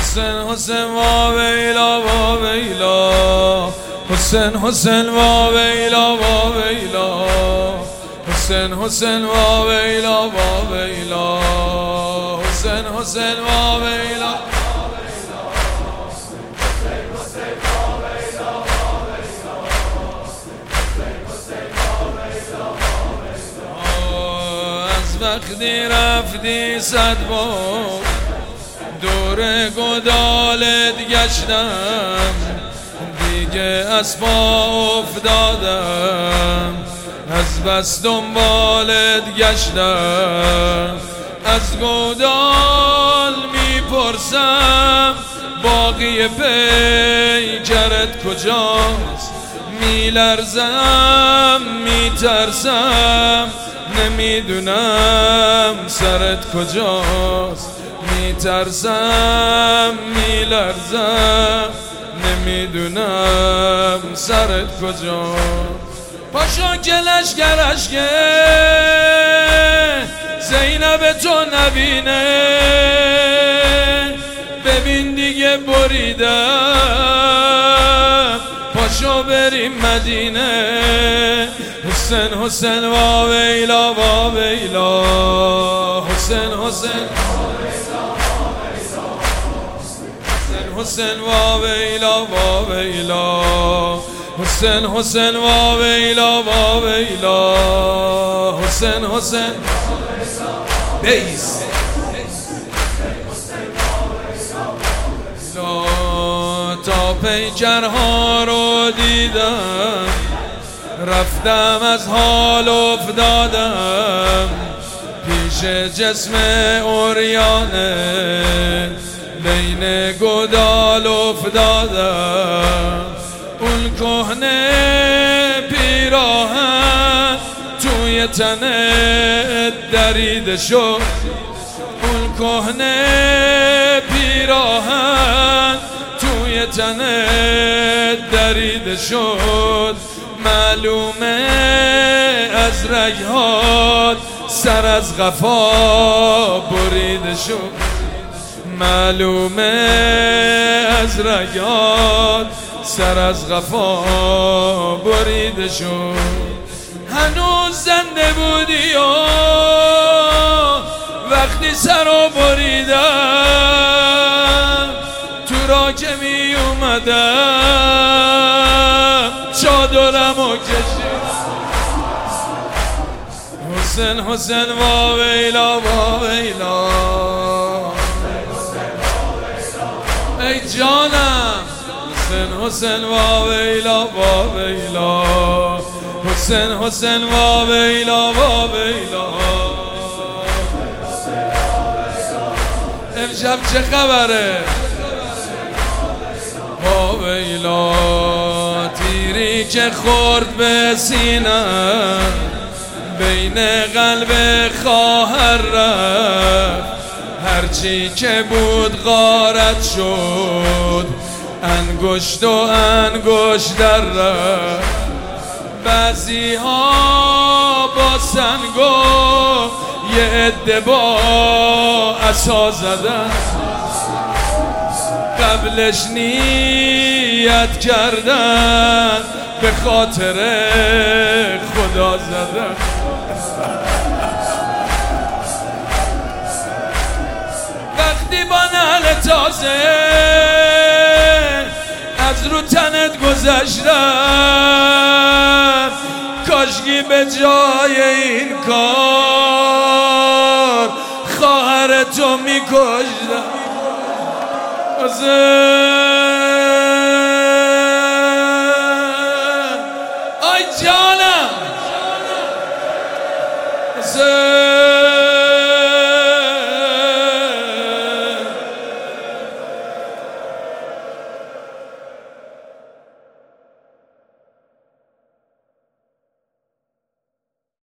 حسین حسین وا ویلا وا ویلا، حسین حسین وا ویلا وا ویلا، حسین حسین وا ویلا وا ویلا، حسین حسین وا ویلا. از وقتی رفتی 100 بار دور گدالت گشتم، دیگه از پا افتادم، از بس دنبالت گشتم. از گودال میپرسم باقی پیکرت کجاست، میلرزم میترسم نمیدونم سرت کجاست، میترسم میلرزم نمیدونم سرت کجاست. پاشو که لشکرش که زینب تو نبینه، ببین دیگه بریدم، پاشو بریم مدینه. حسین حسین وا ویلا وا ویلا، حسین حسین حسین وا ویلا وا ویلا، حسین حسین وا ویلا وا ویلا، حسین حسین بیس. تا پیکرها رو دیدم رفتم از حال افتادم، پیش جسم عریانه بین گودال افتادم. اون کهنه پیراهن توی تنت دریده شد، اون کهنه پیراهن توی تنت دریده شد. معلومه از رگهات سر از قفا بریده شد، معلومه از رگهات سر از قفا بریده شد. هنوز زنده بودی و وقتی سر رو بریدم، تو را که می اومدم چادرم و کشید. حسین حسین وا ویلا وا ویلا، ای جانم. حسین حسین وا ویلا وا ویلا، حسین حسین وا ویلا وا ویلا. امشب چه خبره؟ وا ویلا، تیری که خورد به سینم بین قلب خواهر رفت، هرچی که بود غارت شد، انگشت و انگشت در رفت. بعضی ها با سنگ و یه عده با عصا زدن، قبلش نیت کردن به خاطر خدا زدن. وقتی با نعل تازه از رو تنت گذشتم، کاشکی به جای این کار خواهرتو میکشتم.